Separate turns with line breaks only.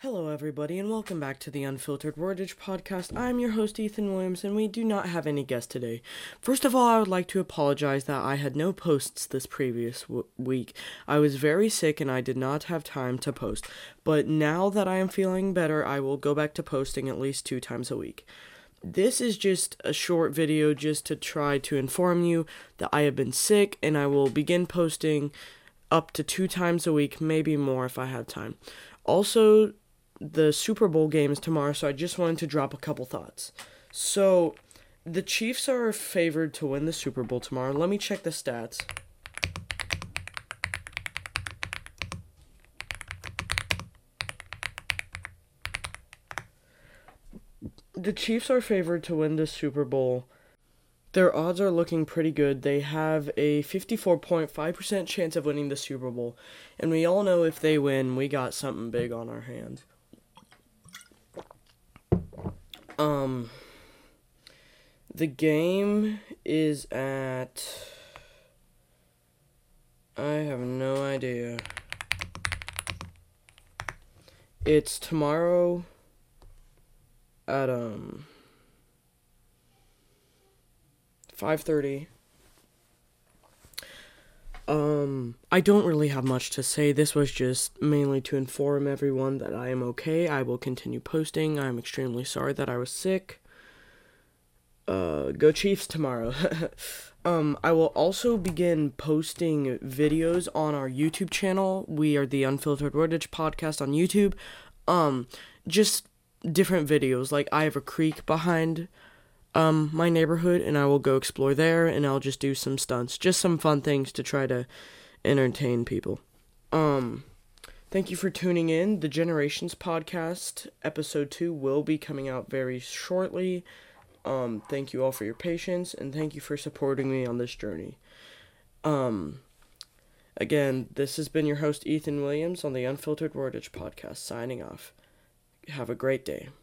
Hello, everybody, and welcome back to the Unfiltered Wordage Podcast. I'm your host, Ethan Williams, and we do not have any guest today. First of all, I would like to apologize that I had no posts this previous week. I was very sick and I did not have time to post, but now that I am feeling better, I will go back to posting at least 2 times a week. This is just a short video just to try to inform you that I have been sick, and I will begin posting up to 2 times a week, maybe more if I have time. Also, the Super Bowl game is tomorrow, so I just wanted to drop a couple thoughts. So, the Chiefs are favored to win the Super Bowl tomorrow. Let me check the stats. The Chiefs are favored to win the Super Bowl. Their odds are looking pretty good. They have a 54.5% chance of winning the Super Bowl. And we all know if they win, we got something big on our hands. The game is at... I have no idea. It's tomorrow at 5:30. I don't really have much to say. This was just mainly to inform everyone that I am okay. I will continue posting. I'm extremely sorry that I was sick. Go Chiefs tomorrow. I will also begin posting videos on our YouTube channel. We are the Unfiltered Wordage Podcast on YouTube. Just different videos. Like, I have a creek behind my neighborhood, and I will go explore there, and I'll just do some stunts. Just some fun things to try to entertain people. Thank you for tuning in. The Generations Podcast, episode 2, will be coming out very shortly. Thank you all for your patience, and thank you for supporting me on this journey. Again, this has been your host, Ethan Williams, on the Unfiltered Wordage Podcast, signing off. Have a great day.